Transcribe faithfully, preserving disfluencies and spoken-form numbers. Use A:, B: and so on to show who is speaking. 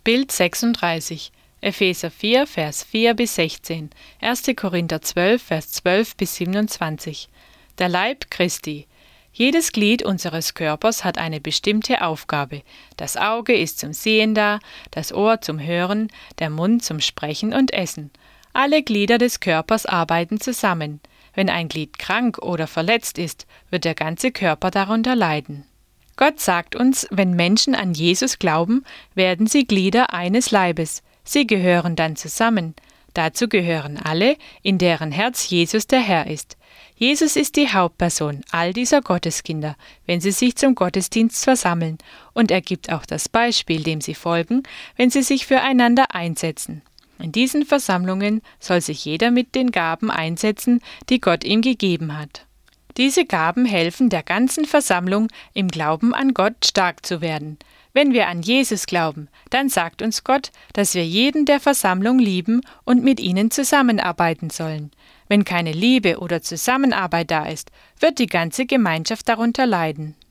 A: Bild sechsunddreißig, Epheser vier, Vers vier bis sechzehn, erster Korinther zwölf, Vers zwölf bis siebenundzwanzig. Der Leib Christi. Jedes Glied unseres Körpers hat eine bestimmte Aufgabe. Das Auge ist zum Sehen da, das Ohr zum Hören, der Mund zum Sprechen und Essen. Alle Glieder des Körpers arbeiten zusammen. Wenn ein Glied krank oder verletzt ist, wird der ganze Körper darunter leiden. Gott sagt uns, wenn Menschen an Jesus glauben, werden sie Glieder eines Leibes. Sie gehören dann zusammen. Dazu gehören alle, in deren Herz Jesus der Herr ist. Jesus ist die Hauptperson all dieser Gotteskinder, wenn sie sich zum Gottesdienst versammeln, und er gibt auch das Beispiel, dem sie folgen, wenn sie sich füreinander einsetzen. In diesen Versammlungen soll sich jeder mit den Gaben einsetzen, die Gott ihm gegeben hat. Diese Gaben helfen der ganzen Versammlung, im Glauben an Gott stark zu werden. Wenn wir an Jesus glauben, dann sagt uns Gott, dass wir jeden der Versammlung lieben und mit ihnen zusammenarbeiten sollen. Wenn keine Liebe oder Zusammenarbeit da ist, wird die ganze Gemeinschaft darunter leiden.